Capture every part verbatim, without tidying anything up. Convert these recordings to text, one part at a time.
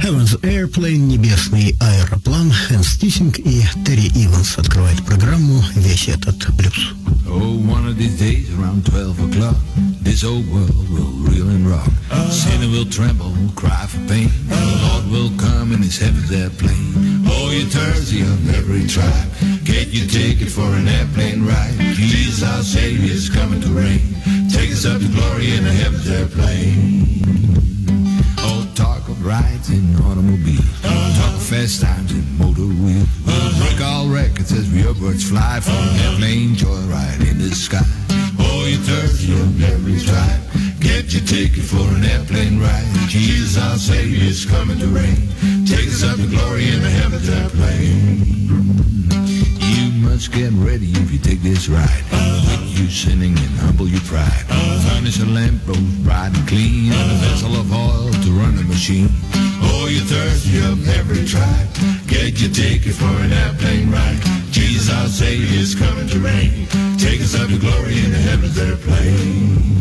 Heaven's Airplane, небесный аэроплан, Хэн Стисинг и Терри Иванс открывает программу «Весь этот блюз». Oh, one of these days around twelve o'clock, this old world will reel and rock. Uh, Sinner will tremble, cry for pain. Uh, the Lord will come in his heaven's airplane. Oh, you thirsty of every tribe, get your ticket for an airplane ride. Jesus, our Savior, is coming to reign. Take us up to glory in a heaven's airplane. Oh, talk of rides in automobiles, uh, talk of fast times in motor wheels. We'll break all records as we upwards fly from an airplane joyride in the sky. Oh, you thirsty of every tribe, get your ticket for an airplane ride. Jesus, our Savior, is coming to reign. Take us up to glory in the heaven's airplane. You must get ready if you take this ride. With you sinning and humble your pride. Furnish a lamp, both bright and clean, and a vessel of oil to run the machine. Oh, you thirsty of every tribe, get your ticket for an airplane ride. Jesus, our Savior, is coming to reign. Take us up to glory in the heavens airplane.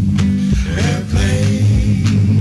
Airplane,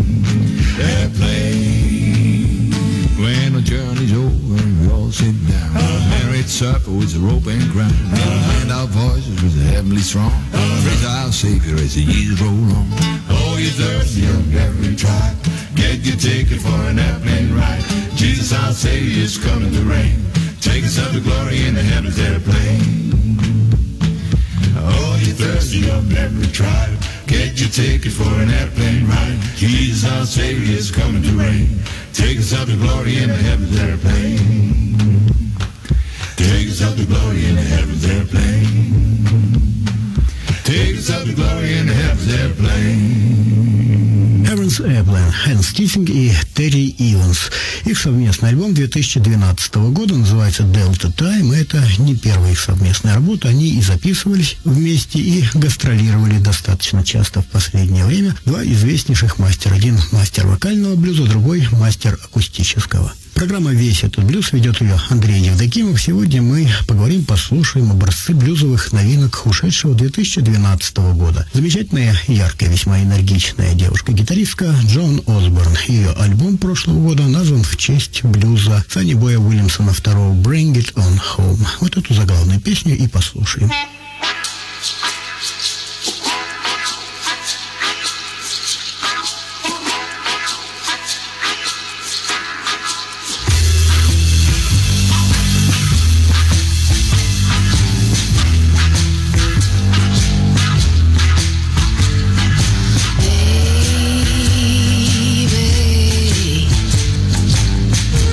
airplane. When the journey's over and we all sit down, married supper with a rope and crown, and our voices with a heavenly song, praise our Savior as the years roll on. Oh, you thirsty of every tribe, get your ticket for an airplane ride. Jesus, our Savior, is coming to reign. Take us up to glory in the heavens airplane. Oh, you thirsty of every tribe, get your ticket for an airplane ride. Jesus, our Savior, is coming to reign. Take us up to glory in the heavens airplane. Take us up to glory in the heavens airplane. Take us up to glory in the heavens airplane. Heaven's Airplane, Хэн Стисинг и Терри Иванс. Их совместный альбом две тысячи двенадцатого года называется Delta Time. Это не первая их совместная работа. Они и записывались вместе, и гастролировали достаточно часто в последнее время. Два известнейших мастера. Один мастер вокального блюза, другой мастер акустического. Программа «Весь этот блюз», ведет ее Андрей Евдокимов. Сегодня мы поговорим, послушаем образцы блюзовых новинок ушедшего две тысячи двенадцатого года. Замечательная, яркая, весьма энергичная девушка-гитаристка Джон Осборн. Ее альбом прошлого года назван в честь блюза Санни Боя Уильямсона второго «Bring It On Home». Вот эту заглавную песню и послушаем.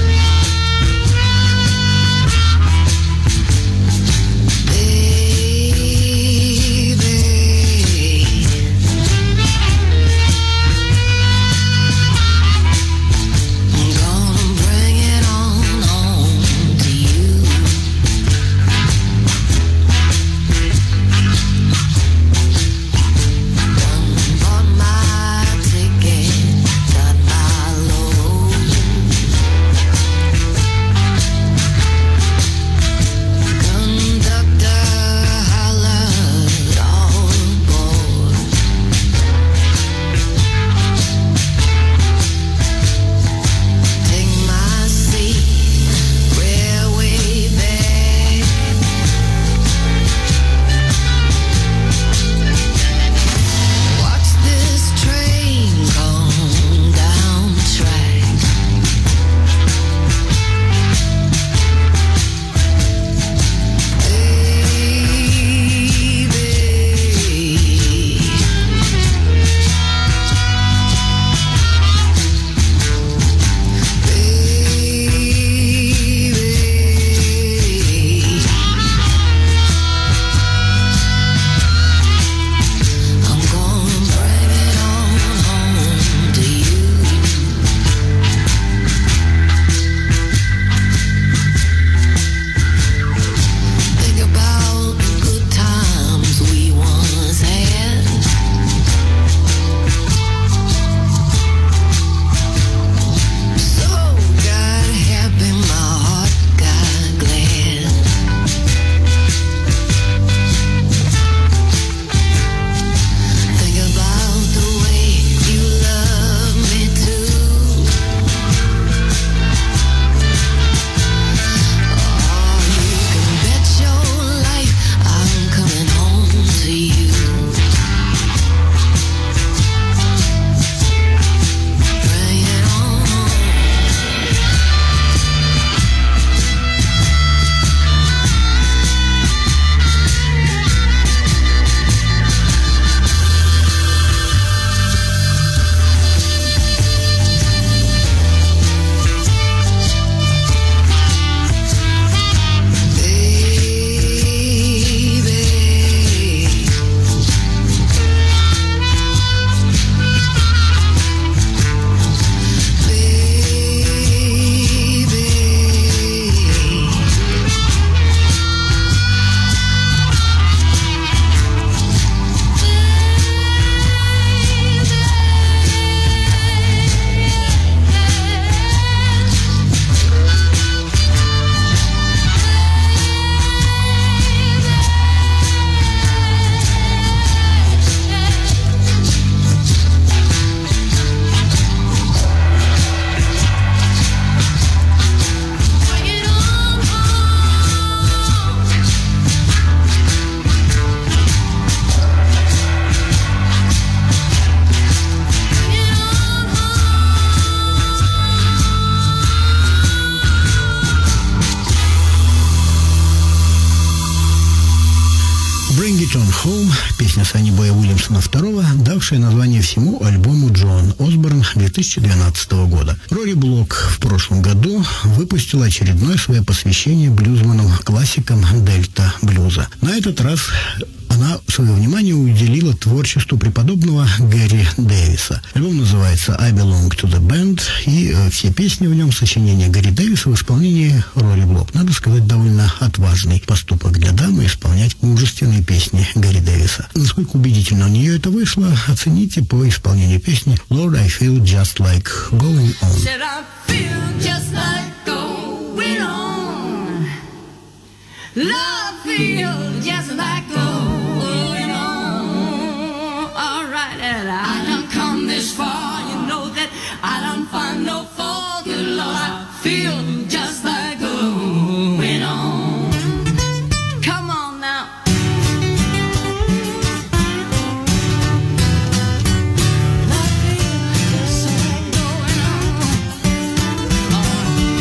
Baby, песня Санни Боя Уильямсона второго, давшая название всему альбому Джон Осборн две тысячи двенадцатого года. Рори Блок в прошлом году выпустила очередное свое посвящение блюзманам-классикам дельта блюза. На этот раз она свое внимание уделила творчеству преподобного Гэри Дэвиса. Альбом называется «I Belong to the Band», и э, все песни в нем сочинения Гэри Дэвиса в исполнении Рори Блок. Надо сказать, довольно отважный поступок для дамы исполнять мужественные песни Гэри Дэвиса. Насколько убедительно у нее это вышло, оцените по исполнению песни «Lord, I feel just like going on». Said I feel just like going on. Love feels just like going on. All right, and I done come this far. You know that I done find no fault. Good Lord, I feel just like going on. Come on now. I feel just like going on.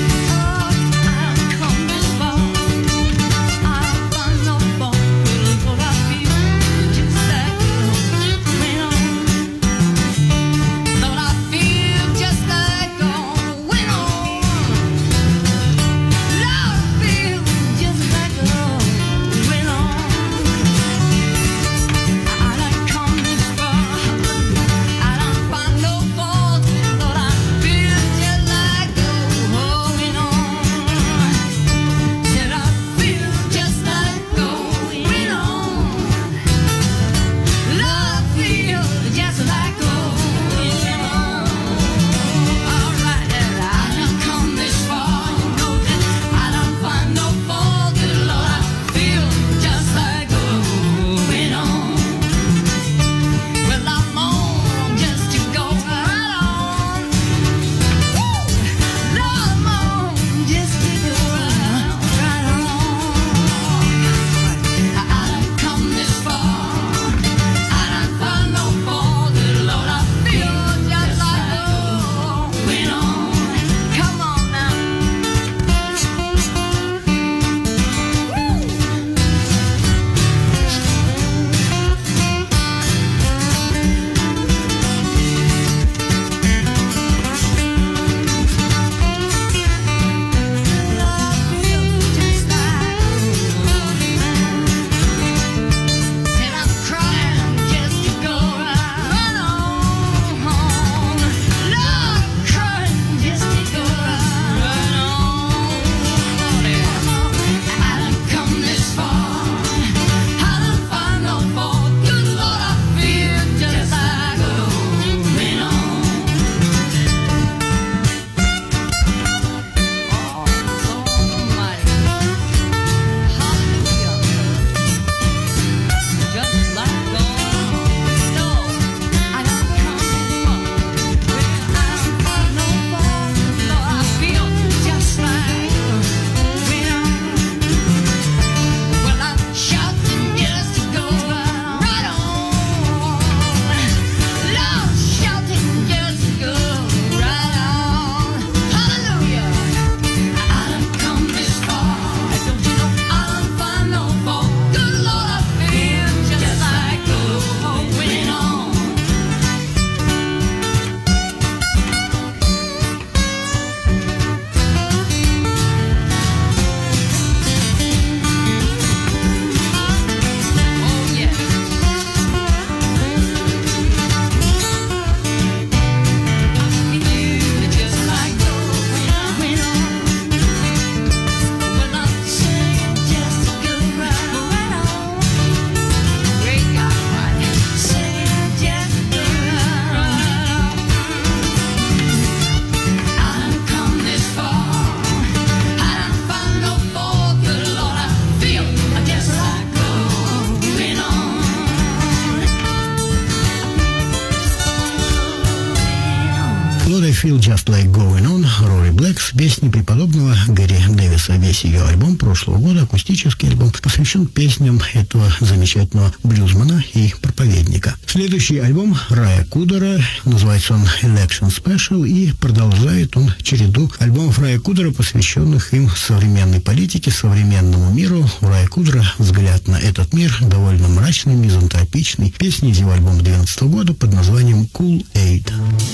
What I Feel Just Like Going On, Рори Блэк, с песни преподобного Гэри Дэвиса. Весь ее альбом прошлого года, акустический альбом, посвящен песням этого замечательного блюзмана и проповедника. Следующий альбом Рая Кудера, называется он Election Special, и продолжает он череду альбомов Рая Кудера, посвященных им современной политике, современному миру. У Рая Кудера взгляд на этот мир довольно мрачный, мизантропичный. Песни из его альбома две тысячи двенадцатого года под названием Cool Aid.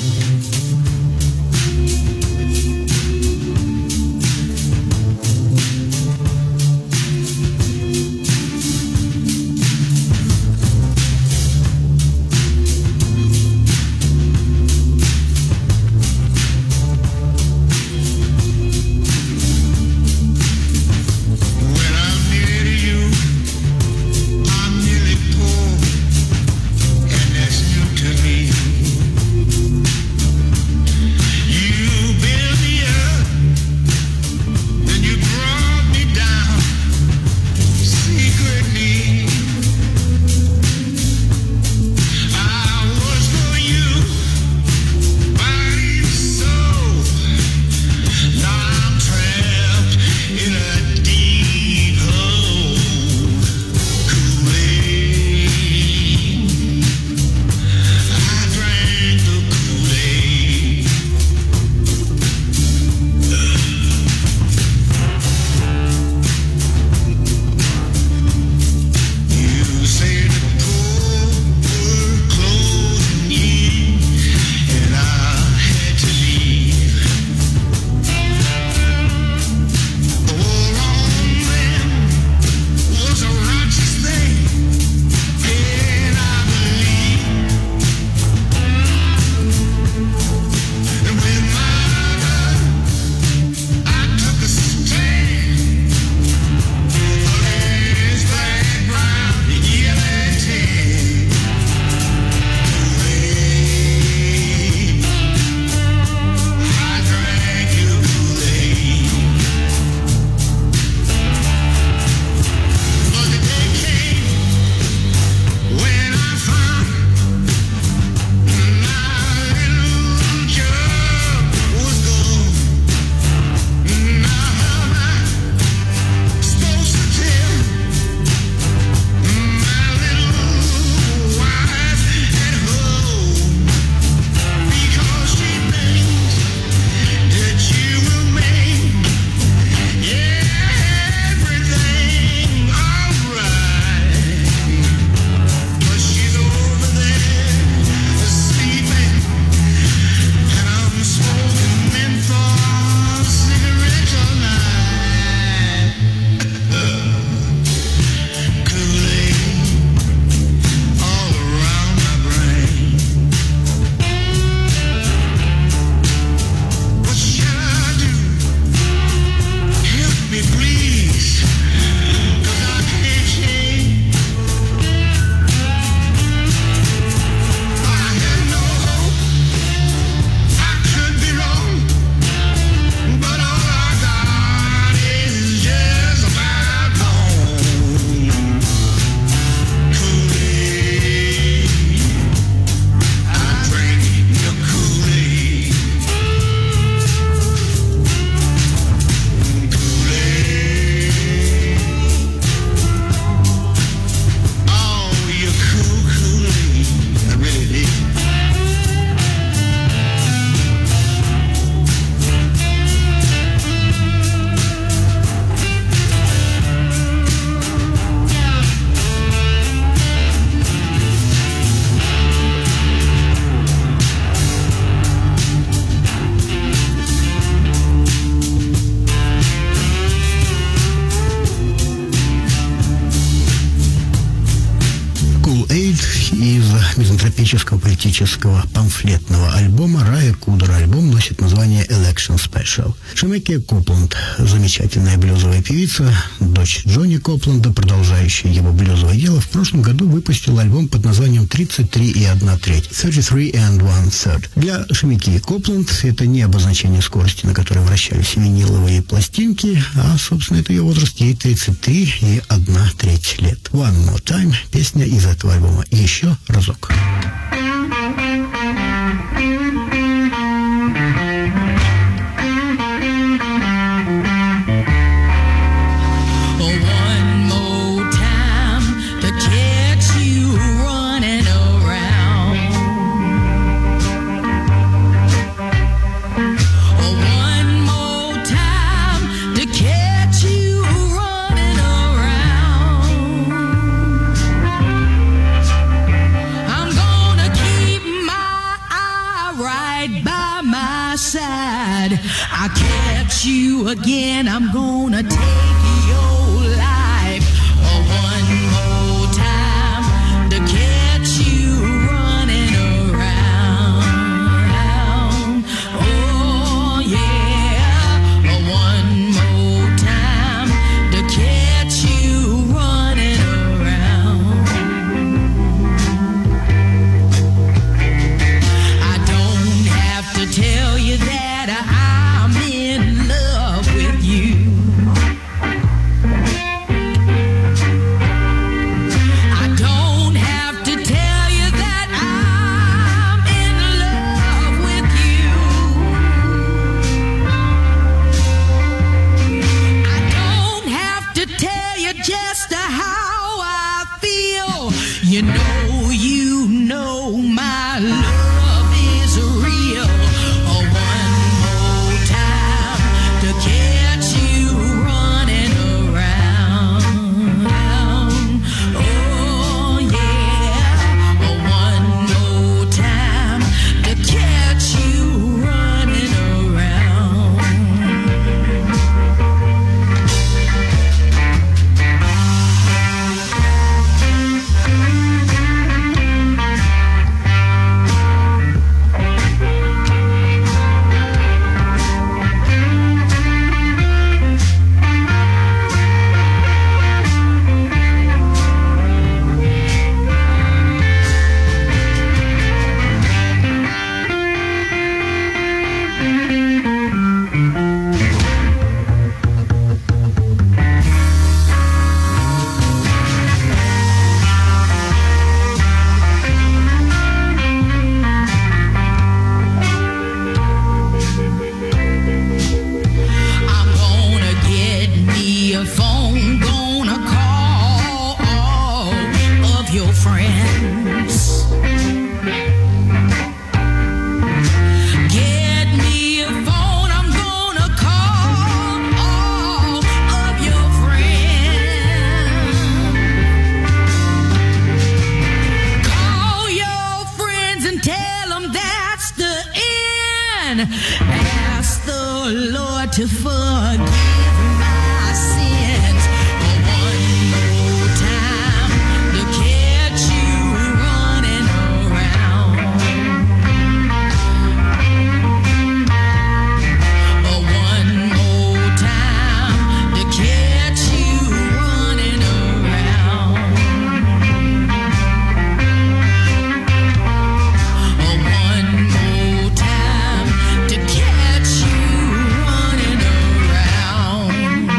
мизантропического политического памфлетного альбома Рая Кудера. Альбом носит название Election Special. Шемекия Копланд, замечательная блюзовая певица, дочь Джонни Копланда, продолжающая его блюзовое дело, в прошлом году выпустила альбом под названием тридцать три и одна треть, тридцать три and one third. Для Шемекии Копланд это не обозначение скорости, на которой вращались виниловые пластинки, а, собственно, это ее возраст, ей тридцать три и одна треть лет. One More Time, песня из этого альбома. И еще разок. my side. I catch you again, I'm gonna take your life one more time to catch you running around. Oh yeah, one more time to catch you running around. I don't have to tell you that I'm in love with you. I don't have to tell you that I'm in love with you. I don't have to tell you just how I feel. You know, you know my love is real. Oh, one more time to catch you running around. Oh yeah, oh, one more time to catch you running around. I'm gonna get me a phone, gonna call all of your friends. Get me a phone, I'm gonna call all of your friends. Call your friends and tell them that's the end. Ask the Lord to forgive my sins. One more time to catch you running around. One more time to catch you running around. One more time to catch you running around.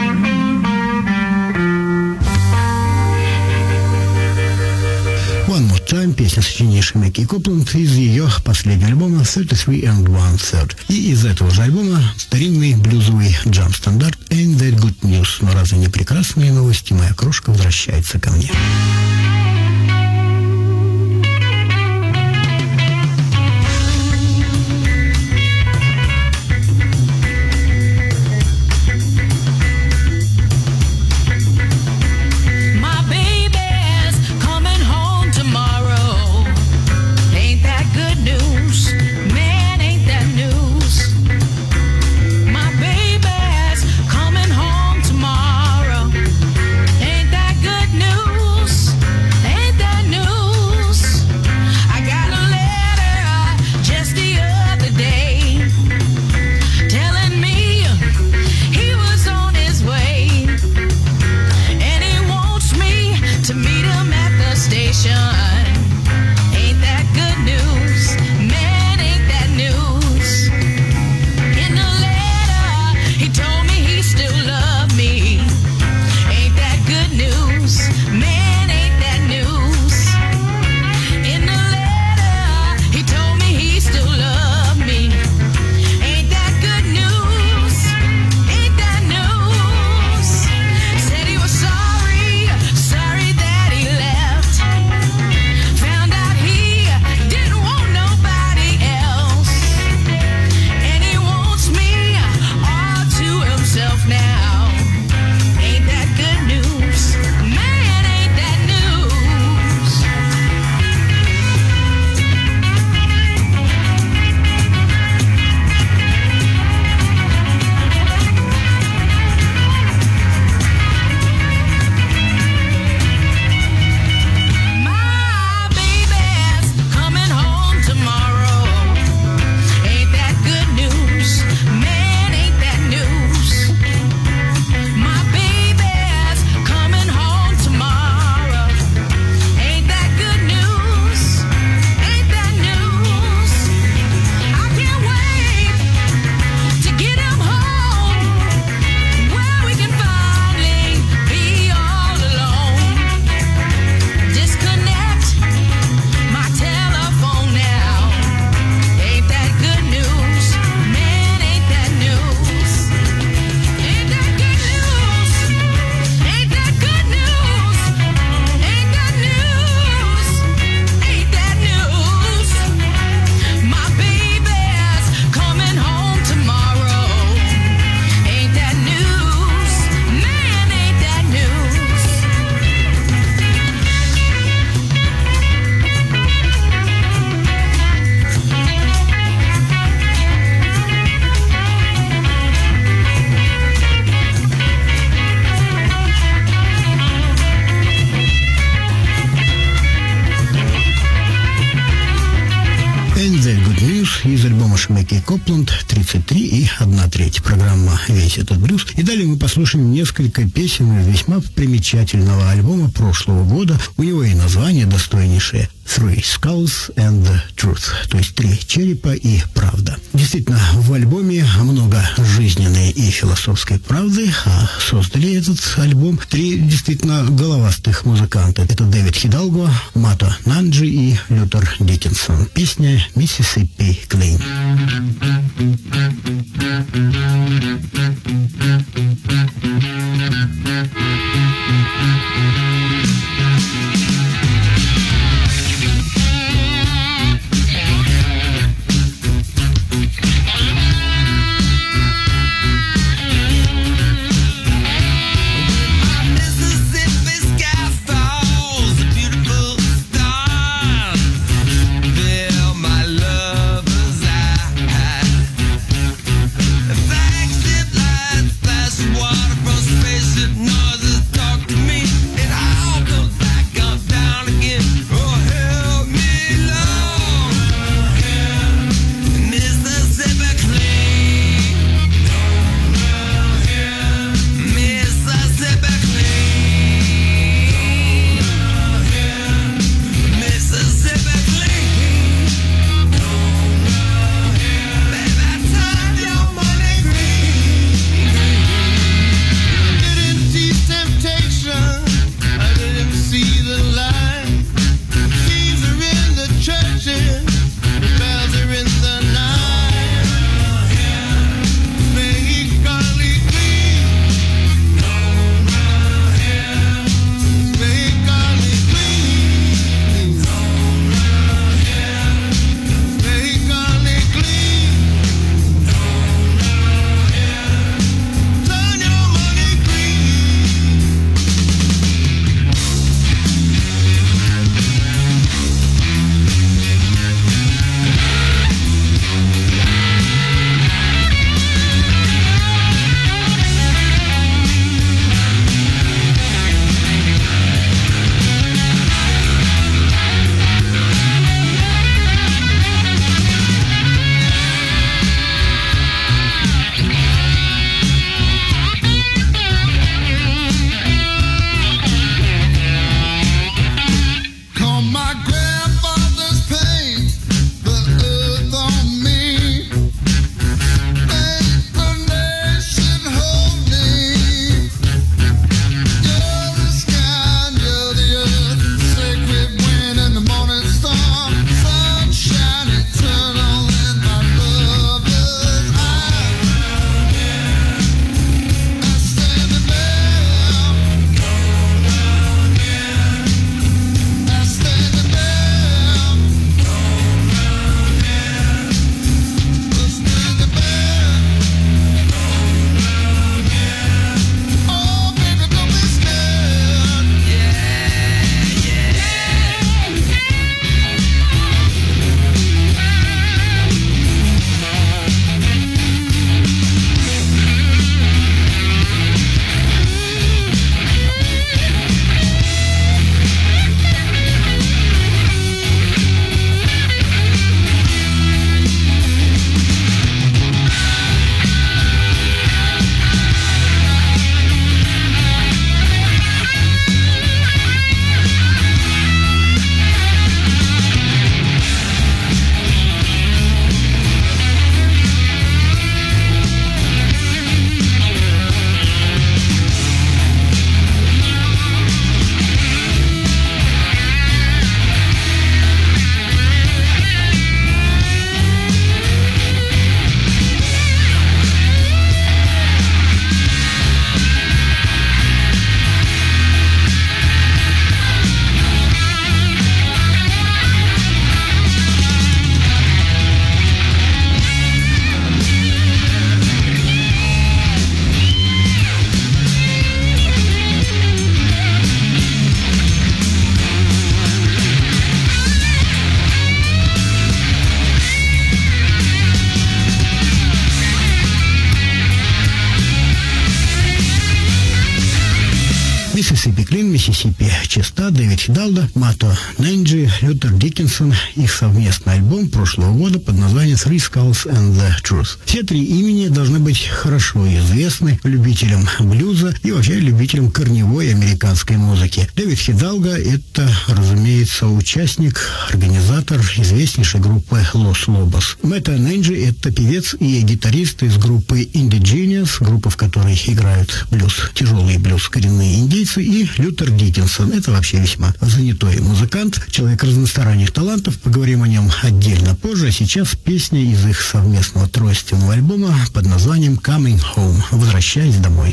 One More Time, песня, сочинение Шемеки Копланд из ее последнего альбома тридцать три and one third. И из этого же альбома старинный блюзовый джам-стандарт Ain't That Good News. Но разве не прекрасные новости? Моя крошка возвращается ко мне. My baby's coming home tomorrow. Ain't that good news? Man, ain't that news? My baby's coming home tomorrow. Ain't that good news? Мэкки Копланд, тридцать три и одна треть. Программа «Весь этот блюз». И далее мы послушаем несколько песен из весьма примечательного альбома прошлого года. У него и название достойнейшее «Three Skulls and Truth», то есть «Три черепа и правда». Действительно, в альбоме много жизненной и философской правды, а создали этот альбом три действительно головастых музыканта. Это Дэвид Хидалго, Мато Нанджи и Лютер Диккенсон. Песня «Миссисипи Клин». Feel my lover's eye. Миссисипи Клин, Миссисипи Чиста, Дэвид Хидалго, Мато Ненджи, Лютер Диккенсон. Их совместный альбом прошлого года под названием Three Skulls and the Truth. Все три имени должны быть хорошо известны любителям блюза и вообще любителям корневой американской музыки. Дэвид Хидалго — это, разумеется, участник, организатор известнейшей группы Los Lobos. Мэтт Ненджи — это певец и гитарист из группы Indigenous, группа, в которой играют блюз, тяжелый блюз коренные индейцы, и Лютер Диккенсон. Это вообще весьма занятой музыкант, человек разносторонних талантов. Поговорим о нем отдельно позже. А сейчас песня из их совместного тройственного альбома под названием Coming Home. Возвращаясь домой.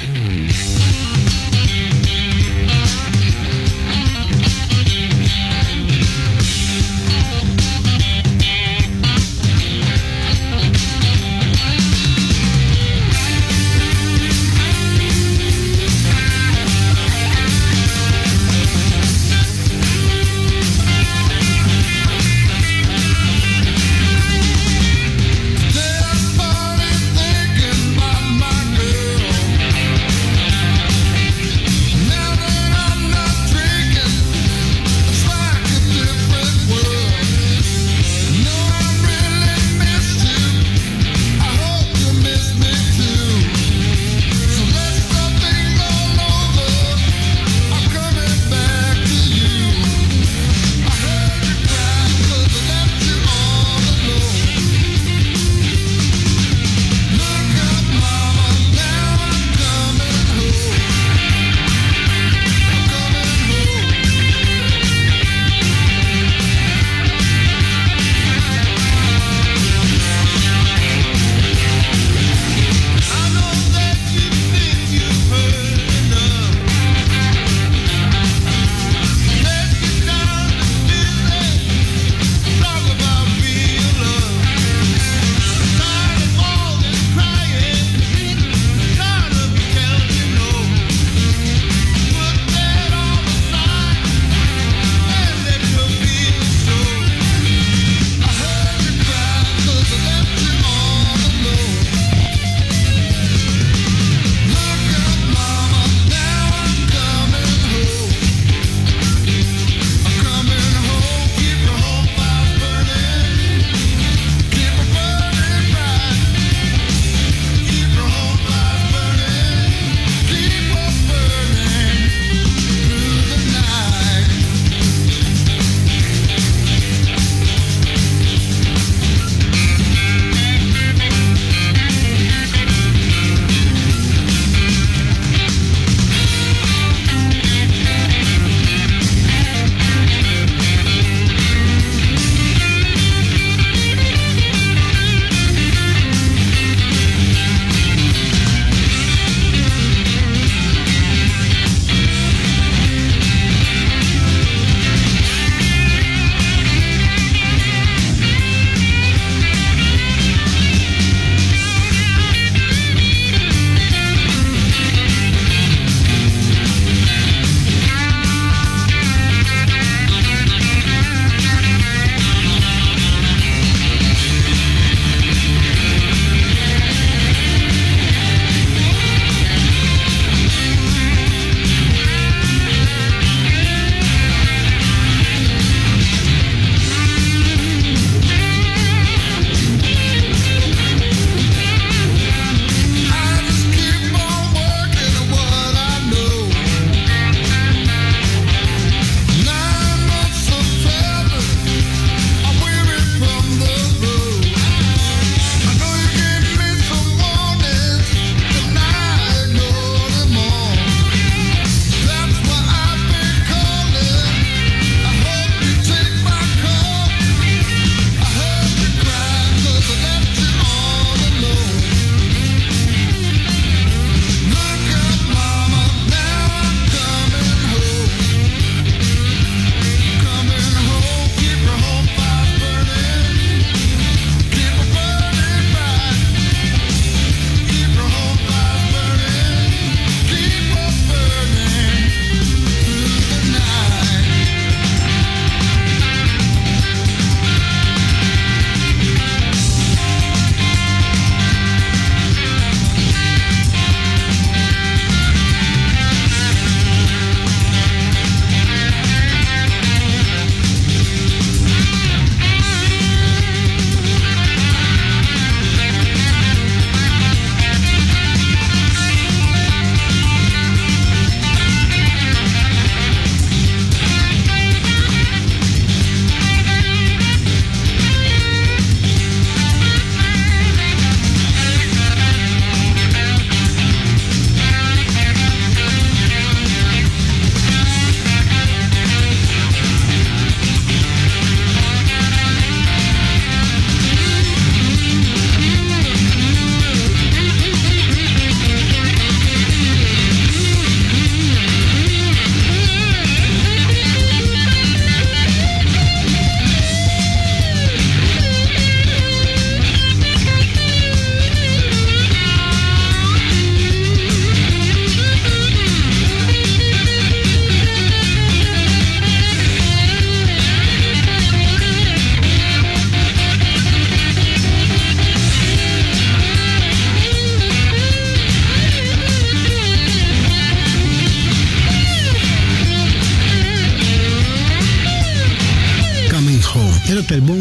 Thinking about my girl.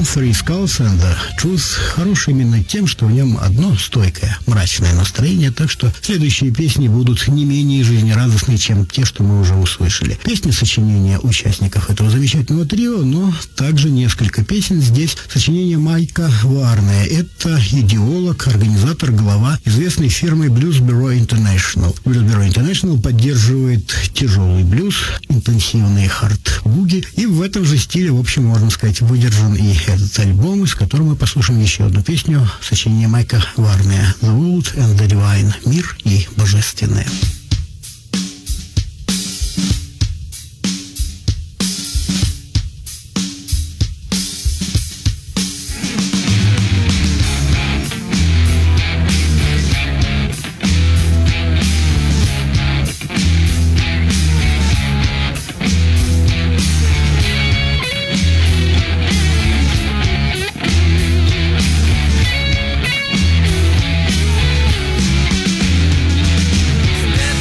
Three Skulls and the Truth хорош именно тем, что в нем одно стойкое, мрачное настроение, так что следующие песни будут не менее жизнерадостны, чем те, что мы уже услышали. Песни сочинения участников этого замечательного трио, но также несколько песен здесь сочинения Майка Варне. Это идеолог, организатор, глава известной фирмы Blues Bureau International. Blues Bureau International поддерживает тяжелый блюз, интенсивные хард-буги, и в этом же стиле, в общем, можно сказать, выдержан и этот альбом, из которого мы послушаем еще одну песню сочинения Майка Варне «The World and the Divine» — «Мир и Божественное». Then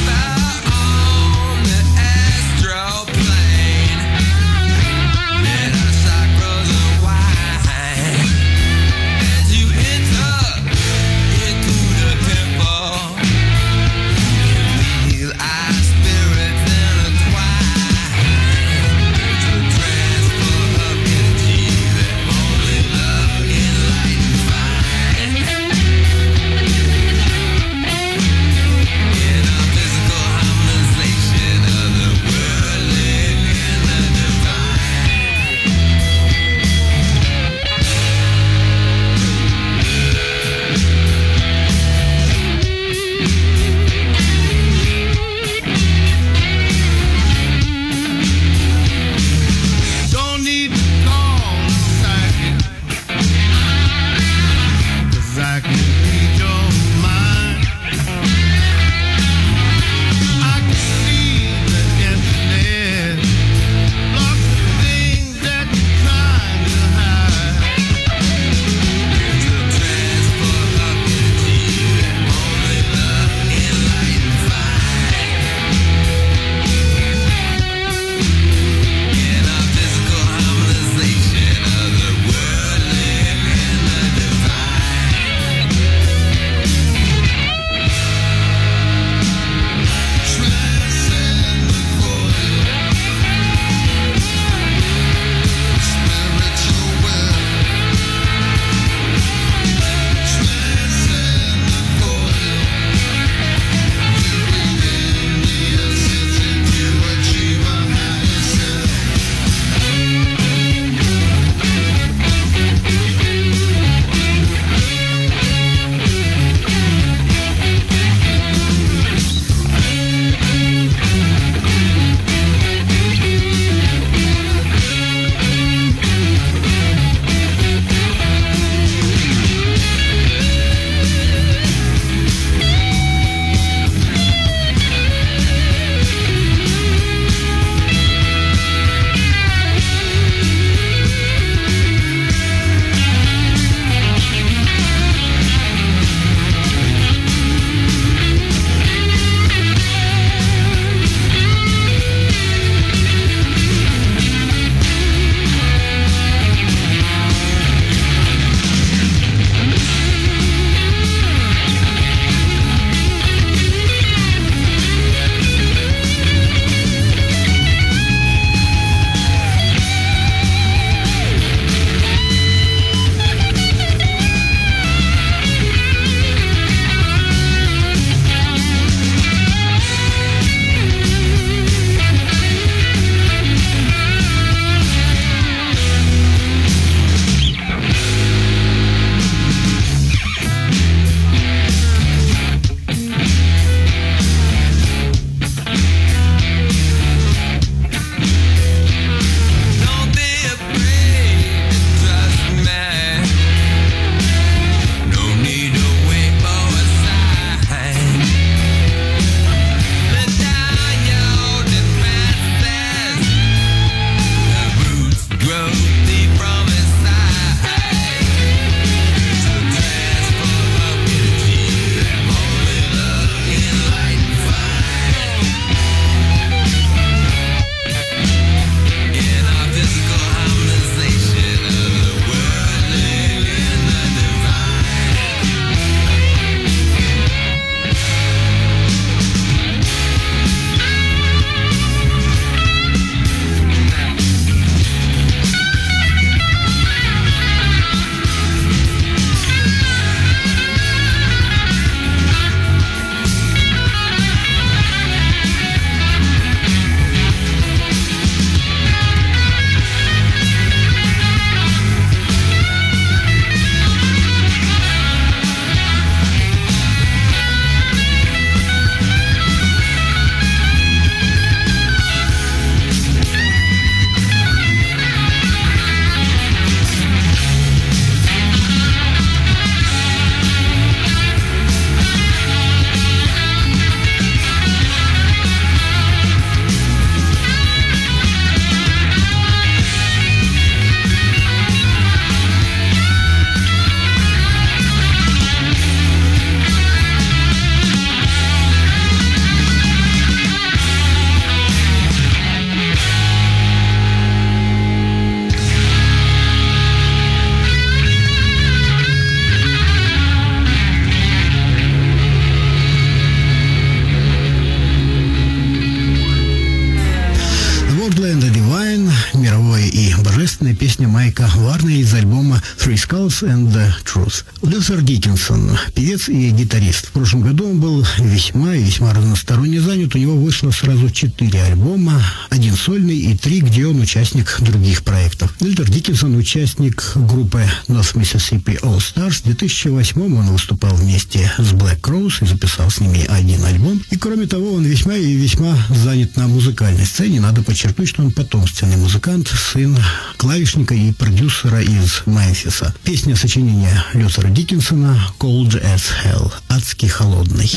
песня Майка Варна из альбома Three Skulls and the Truth. Лютер Диккенсон, певец и гитарист. В прошлом году он был весьма и весьма разносторонне занят. У него вышло сразу четыре альбома, один сольный и три, где он участник других проектов. Лютер Диккенсон участник группы North Mississippi All Stars. В две тысячи восьмом он выступал вместе с Black Crowes и записал с ними один альбом. И кроме того, он весьма и весьма занят на музыкальной сцене. Надо подчеркнуть, что он потомственный музыкант, сын клавишника и продюсера из Мемфиса. Песня сочинения Лютера Диккенсона «Cold as Hell» — «Адски холодный».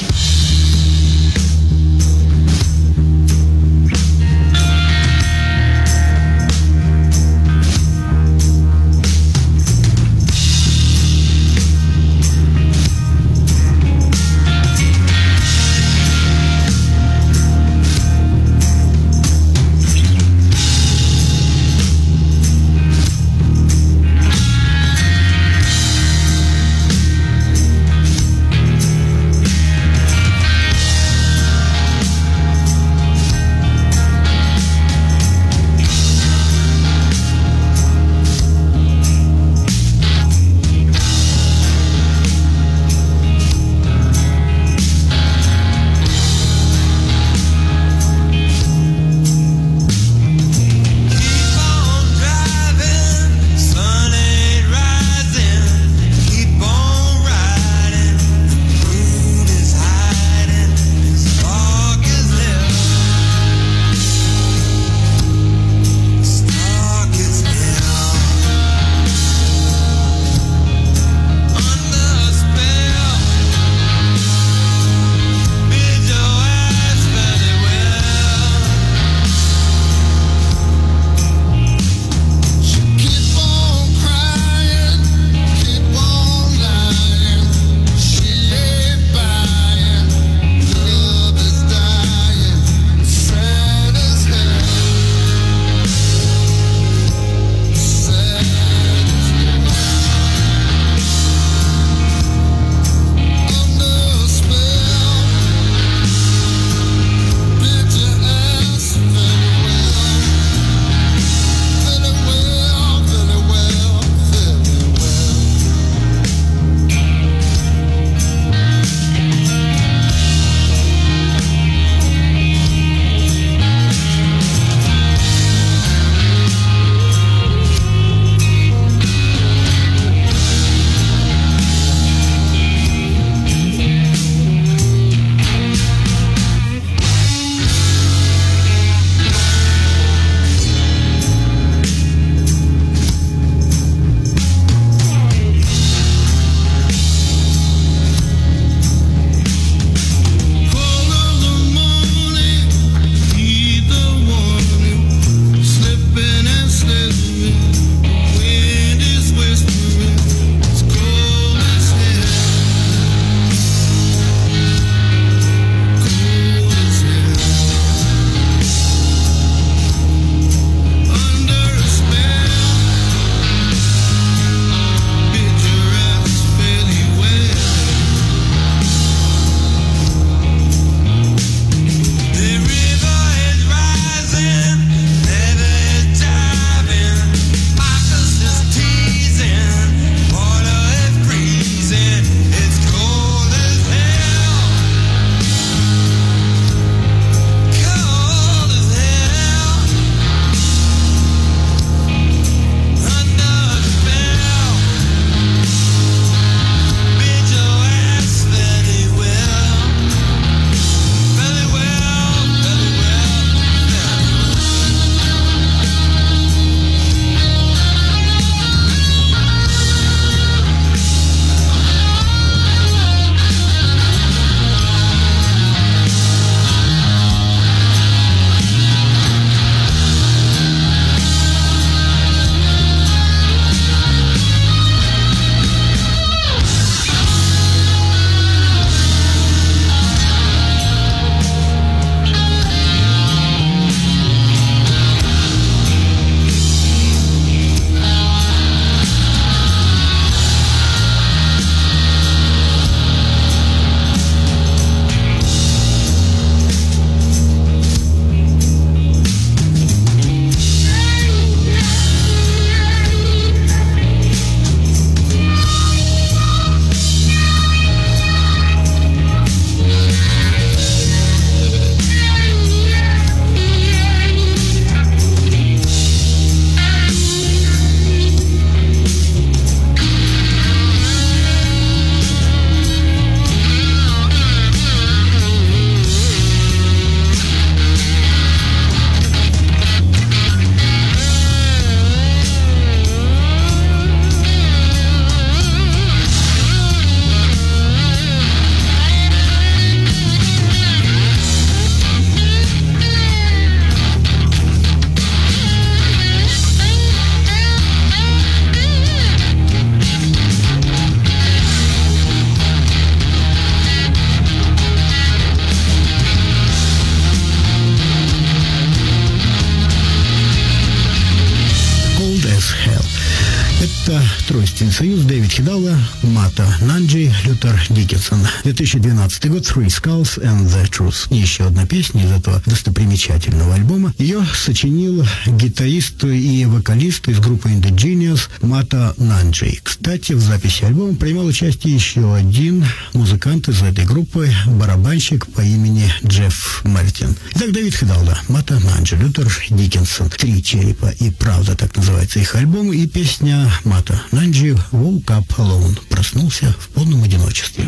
Союз, Дэвид Хидалго, Мата Нанджи, Лютер Диккенсон. две тысячи двенадцатый год, Three Skulls and the Truth. И еще одна песня из этого достопримечательного альбома. Ее сочинил гитарист и вокалист из группы Indigenous Мата Нанджи. Кстати, в записи альбома принимал участие еще один музыкант из этой группы, барабанщик по имени Джефф Мартин. Итак, Дэвид Хидалго, Мата Нанджи, Лютер Диккенсон. «Три черепа и правда», так называется их альбом, и песня Мата Нанджи «Woke Up Alone», проснулся в полном одиночестве.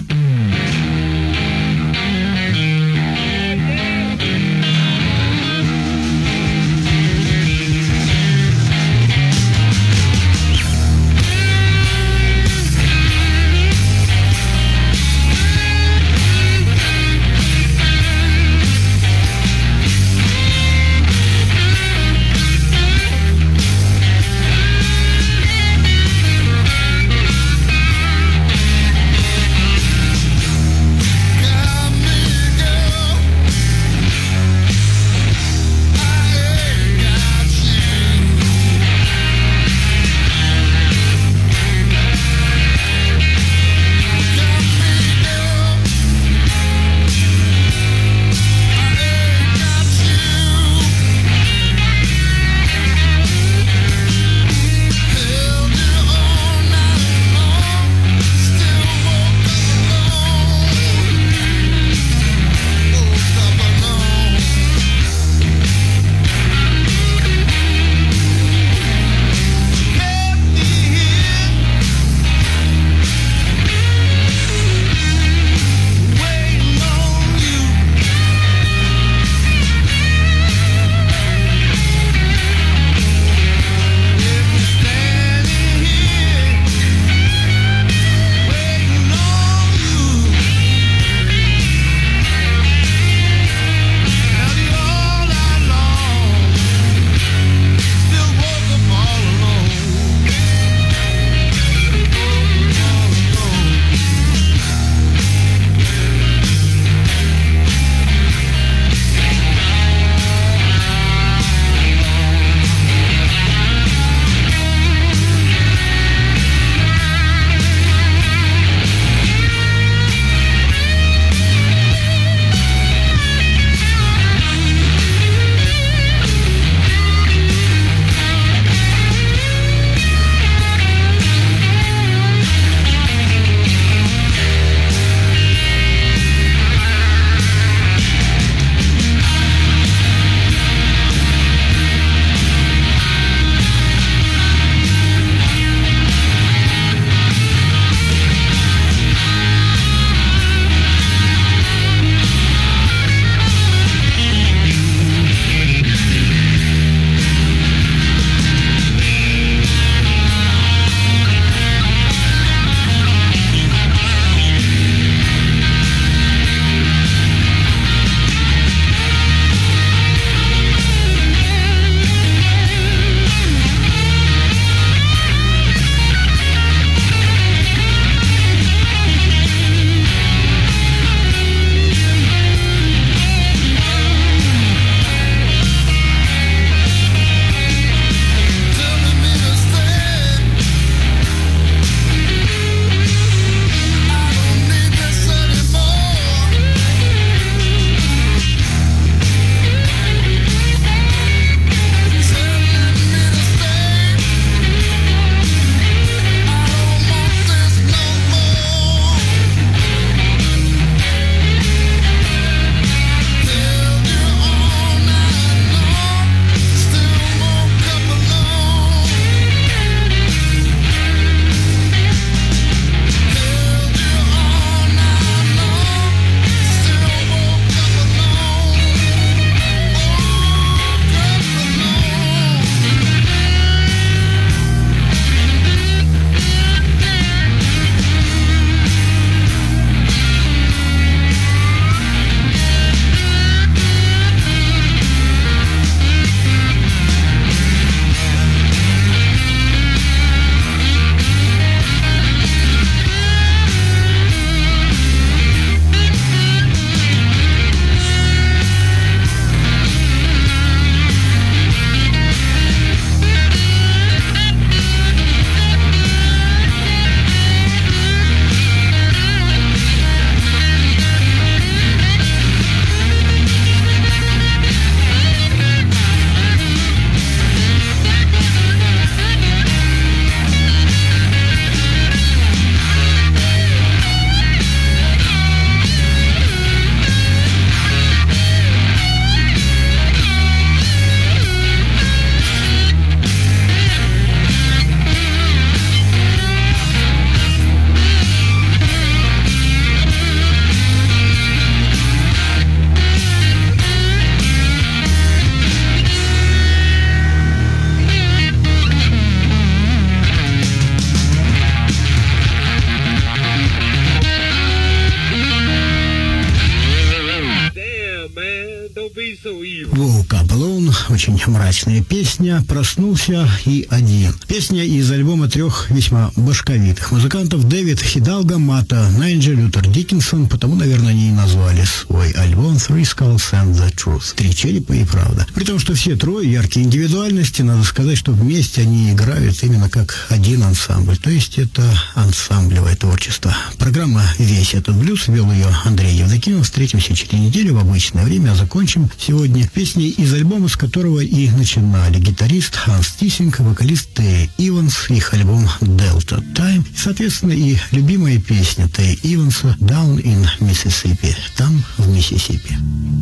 Woke Up Alone, очень мрачная песня, проснулся и один. Песня из альбома трех весьма башковитых музыкантов: Дэвид Хидалго, Мата Найджел, Лютер Диккенсон, потому, наверное, они и назвали свой альбом Three Skulls and the Truth. Три черепа и правда. При том, что все трое яркие индивидуальности, надо сказать, что вместе они играют именно как один ансамбль, то есть это ансамблевое творчество. Программа «Весь этот блюз», вел ее Андрей Евдокимов. Встретимся через неделю в обычное время, а закончим сегодня песней из альбома, с которого и начинали гитарист Ханс Тиссинг, вокалист Терри Иванс, их альбом Delta Time, и, соответственно, и любимая песня Терри Иванса Down in Mississippi, там в Миссисипи.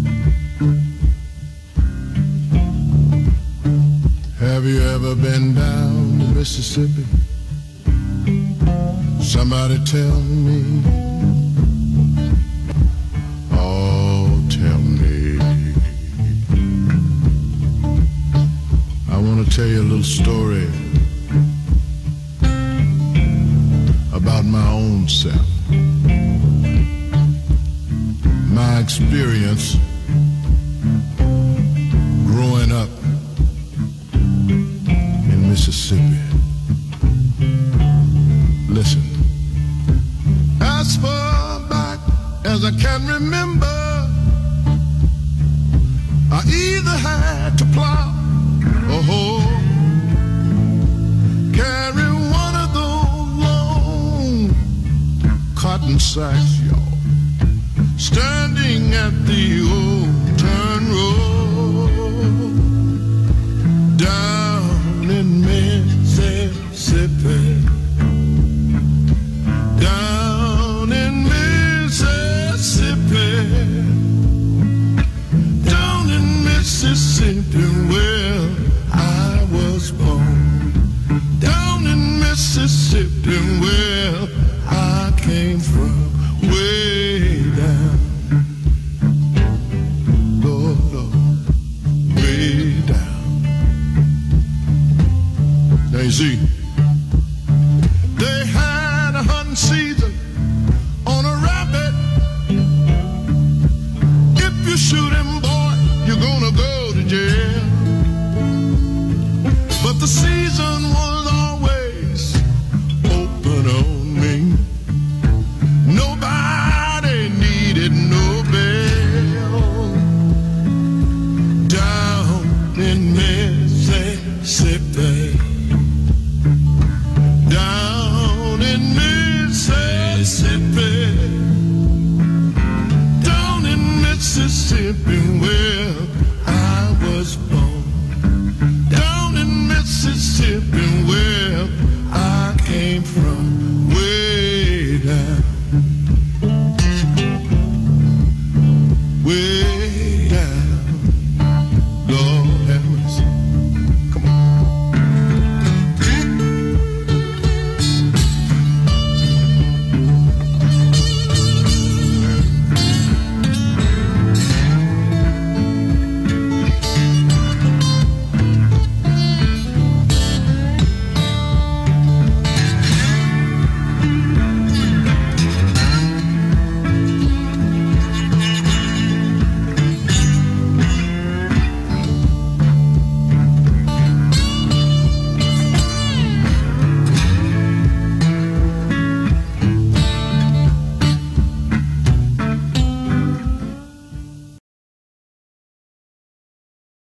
Have you ever been down to Mississippi? Somebody tell me. Oh, tell me. I want to tell you a little story about my own self. My experience growing up in Mississippi. Listen. As far back as I can remember, I either had to plow or hoe, carry one of those long cotton sacks, y'all, standing at the old turn road down in Mississippi. Down in Mississippi, down in Mississippi, where I was born. Down in Mississippi, where I came from, way down, Lord, Lord, way down. Now you see, they had a hunting season on a rabbit. If you shoot him, boy, you're gonna go to jail. But the season was always open on me. Nobody needed no bail. Down in Mississippi, down in Mississippi, down in Mississippi, where